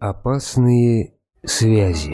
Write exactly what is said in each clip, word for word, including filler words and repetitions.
Опасные связи.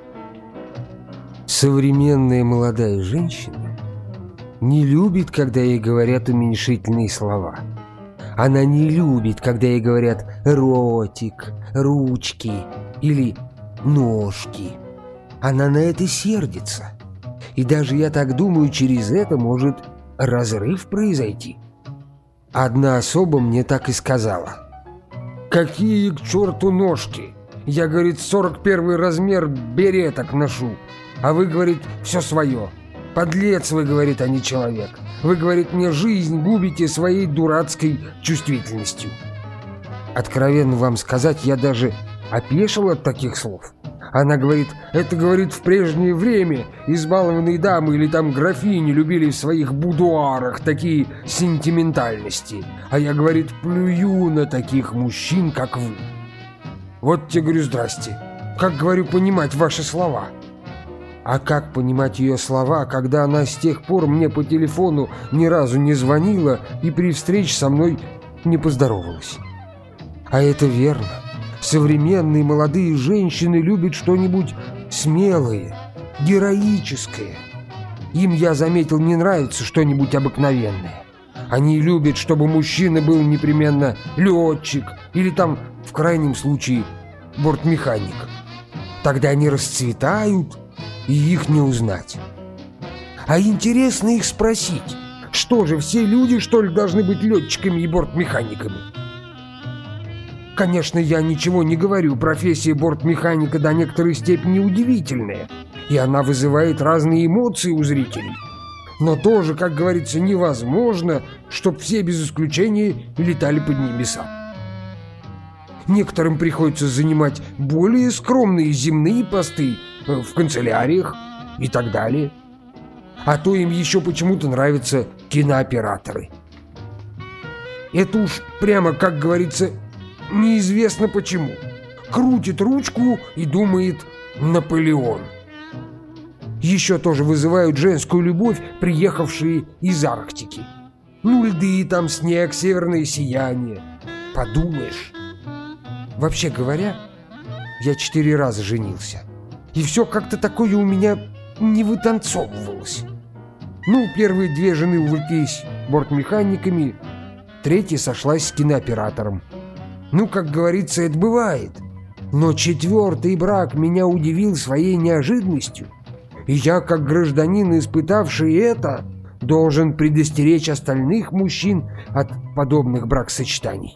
Современная молодая женщина не любит, когда ей говорят уменьшительные слова. Она не любит, когда ей говорят «ротик», «ручки» или «ножки». Она на это сердится. И даже, я так думаю, через это может разрыв произойти. Одна особа мне так и сказала: «Какие к черту ножки? Я, говорит, сорок первый размер береток ношу, а вы, говорит, все свое. Подлец вы, говорит, а не человек. Вы, говорит, мне жизнь губите своей дурацкой чувствительностью». Откровенно вам сказать, я даже опешил от таких слов. Она говорит: это, говорит, в прежнее время избалованные дамы или там графини любили в своих будуарах такие сентиментальности. А я, говорит, плюю на таких мужчин, как вы. Вот тебе, говорю, здрасте. Как, говорю, понимать ваши слова? А как понимать ее слова, когда она с тех пор мне по телефону ни разу не звонила и при встрече со мной не поздоровалась? А это верно. Современные молодые женщины любят что-нибудь смелое, героическое. Им, я заметил, не нравится что-нибудь обыкновенное. Они любят, чтобы мужчина был непременно летчик или там, в крайнем случае, бортмеханик. Тогда они расцветают, и их не узнать. А интересно их спросить: что же, все люди, что ли, должны быть летчиками и бортмеханиками? Конечно, я ничего не говорю, профессия бортмеханика до некоторой степени удивительная, и она вызывает разные эмоции у зрителей. Но тоже, как говорится, невозможно, чтоб все без исключения летали под небеса. Некоторым приходится занимать более скромные земные посты в канцеляриях и так далее. А то им еще почему-то нравятся кинооператоры. Это уж прямо, как говорится, неизвестно почему. Крутит ручку и думает Наполеон. Еще тоже вызывают женскую любовь приехавшие из Арктики. Ну, льды там, снег, северное сияние. Подумаешь. Вообще говоря, я четыре раза женился. И все как-то такое у меня не вытанцовывалось. Ну, первые две жены увлеклись бортмеханиками, третья сошлась с кинооператором. Ну, как говорится, это бывает. Но четвертый брак меня удивил своей неожиданностью. И я, как гражданин, испытавший это, должен предостеречь остальных мужчин от подобных бракосочетаний.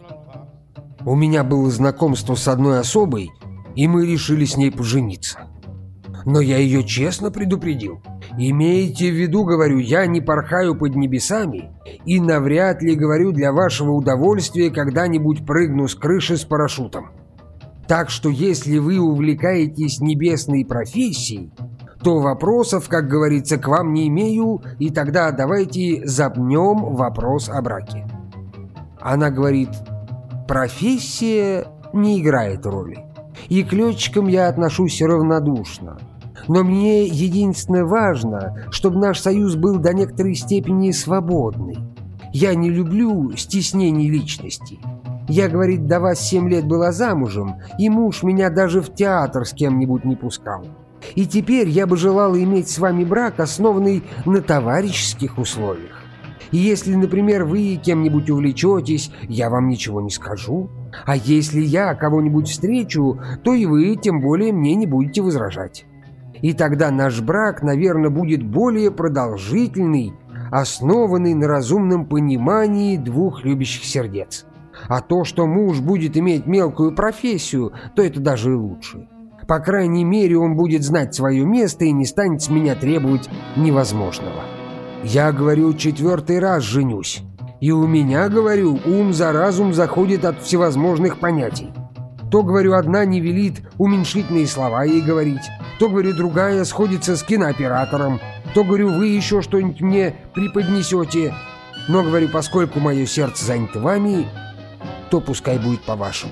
У меня было знакомство с одной особой, и мы решили с ней пожениться. Но я ее честно предупредил. Имейте в виду, говорю, я не порхаю под небесами и навряд ли, говорю, для вашего удовольствия когда-нибудь прыгну с крыши с парашютом. Так что если вы увлекаетесь небесной профессией, то вопросов, как говорится, к вам не имею, и тогда давайте запнем вопрос о браке. Она говорит: профессия не играет роли, и к летчикам я отношусь равнодушно. Но мне единственное важно, чтобы наш союз был до некоторой степени свободный. Я не люблю стеснений личности. Я, говорит, до вас семь лет была замужем, и муж меня даже в театр с кем-нибудь не пускал. И теперь я бы желала иметь с вами брак, основанный на товарищеских условиях. И если, например, вы кем-нибудь увлечетесь, я вам ничего не скажу. А если я кого-нибудь встречу, то и вы, тем более, мне не будете возражать. И тогда наш брак, наверное, будет более продолжительный, основанный на разумном понимании двух любящих сердец. А то, что муж будет иметь мелкую профессию, то это даже и лучше. По крайней мере, он будет знать свое место и не станет с меня требовать невозможного. Я, говорю, четвертый раз женюсь. И у меня, говорю, ум за разум заходит от всевозможных понятий. То, говорю, одна не велит уменьшительные слова ей говорить, то, говорю, другая сходится с кинооператором, то, говорю, вы еще что-нибудь мне преподнесете. Но, говорю, поскольку мое сердце занято вами, то пускай будет по-вашему.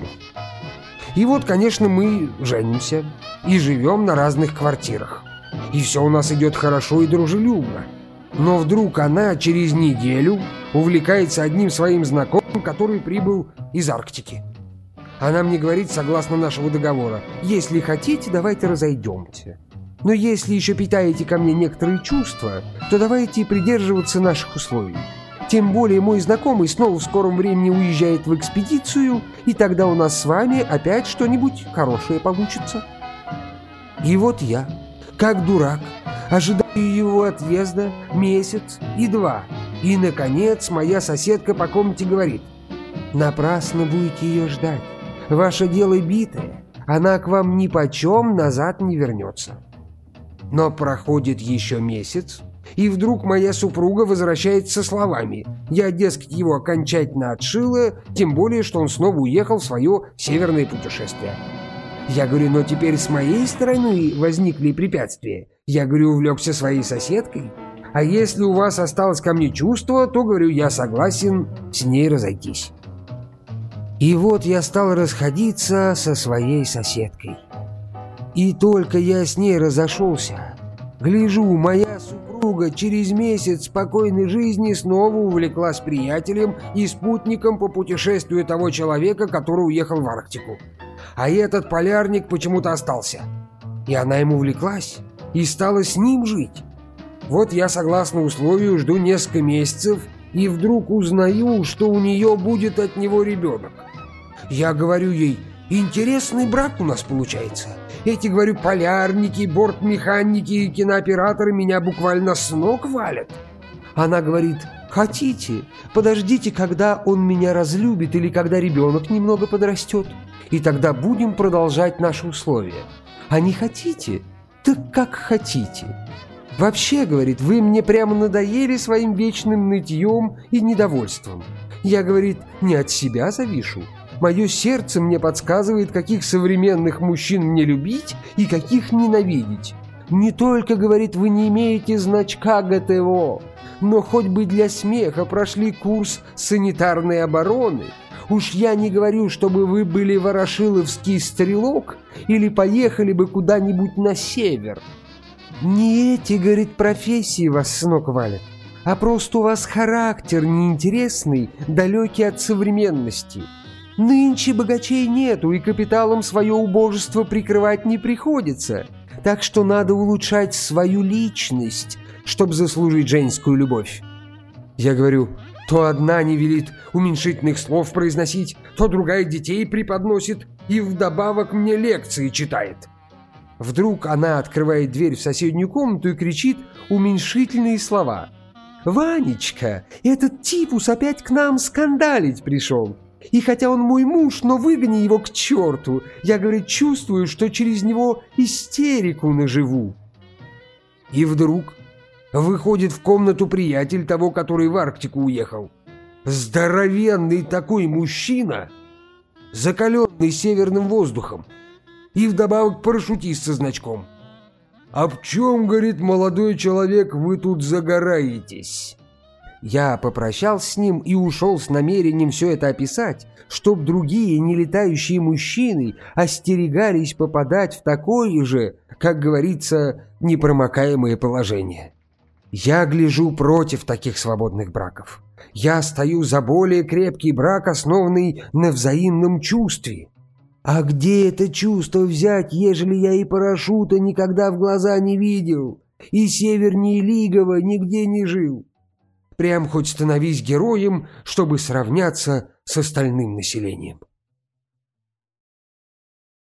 И вот, конечно, мы женимся и живем на разных квартирах. И все у нас идет хорошо и дружелюбно. Но вдруг она через неделю увлекается одним своим знакомым, который прибыл из Арктики. Она мне говорит, согласно нашего договора: если хотите, давайте разойдемся. Но если еще питаете ко мне некоторые чувства, то давайте придерживаться наших условий. Тем более мой знакомый снова в скором времени уезжает в экспедицию, и тогда у нас с вами опять что-нибудь хорошее получится. И вот я, как дурак, ожидаю его отъезда месяц и два. И, наконец, моя соседка по комнате говорит: напрасно будете ее ждать. Ваше дело битое, она к вам нипочем назад не вернется. Но проходит еще месяц, и вдруг моя супруга возвращается со словами: я, дескать, его окончательно отшила, тем более, что он снова уехал в свое северное путешествие. Я говорю: но теперь с моей стороны возникли препятствия. Я, говорю, увлекся своей соседкой. А если у вас осталось ко мне чувство, то, говорю, я согласен с ней разойтись. И вот я стал расходиться со своей соседкой. И только я с ней разошелся, гляжу, моя супруга через месяц спокойной жизни снова увлеклась приятелем и спутником по путешествию того человека, который уехал в Арктику. А этот полярник почему-то остался. И она ему увлеклась и стала с ним жить. Вот я, согласно условию, жду несколько месяцев, и вдруг узнаю, что у нее будет от него ребенок. Я говорю ей: интересный брак у нас получается. Эти, говорю, полярники, бортмеханики и кинооператоры меня буквально с ног валят. Она говорит: хотите, подождите, когда он меня разлюбит или когда ребенок немного подрастет, и тогда будем продолжать наши условия. А не хотите, так как хотите. Вообще, говорит, вы мне прямо надоели своим вечным нытьем и недовольством. Я, говорит, не от себя завишу. Мое сердце мне подсказывает, каких современных мужчин мне любить и каких ненавидеть. Не только, говорит, вы не имеете значка ГТО, но хоть бы для смеха прошли курс санитарной обороны. Уж я не говорю, чтобы вы были ворошиловский стрелок или поехали бы куда-нибудь на север. Не эти, говорит, профессии вас с ног валят, а просто у вас характер неинтересный, далекий от современности. Нынче богачей нету, и капиталом свое убожество прикрывать не приходится, так что надо улучшать свою личность, чтобы заслужить женскую любовь. Я говорю: то одна не велит уменьшительных слов произносить, то другая детей преподносит и вдобавок мне лекции читает. Вдруг она открывает дверь в соседнюю комнату и кричит уменьшительные слова: «Ванечка, этот типус опять к нам скандалить пришел. И хотя он мой муж, но выгони его к черту. Я, говорит, чувствую, что через него истерику наживу». И вдруг выходит в комнату приятель того, который в Арктику уехал. Здоровенный такой мужчина, закаленный северным воздухом, и вдобавок парашютист со значком. «А в чем, — говорит, — молодой человек, вы тут загораетесь?» Я попрощался с ним и ушел с намерением все это описать, чтоб другие нелетающие мужчины остерегались попадать в такое же, как говорится, непромокаемое положение. Я гляжу против таких свободных браков. Я стою за более крепкий брак, основанный на взаимном чувстве. А где это чувство взять, ежели я и парашюта никогда в глаза не видел, и севернее Лигова нигде не жил? Прям хоть становись героем, чтобы сравняться с остальным населением.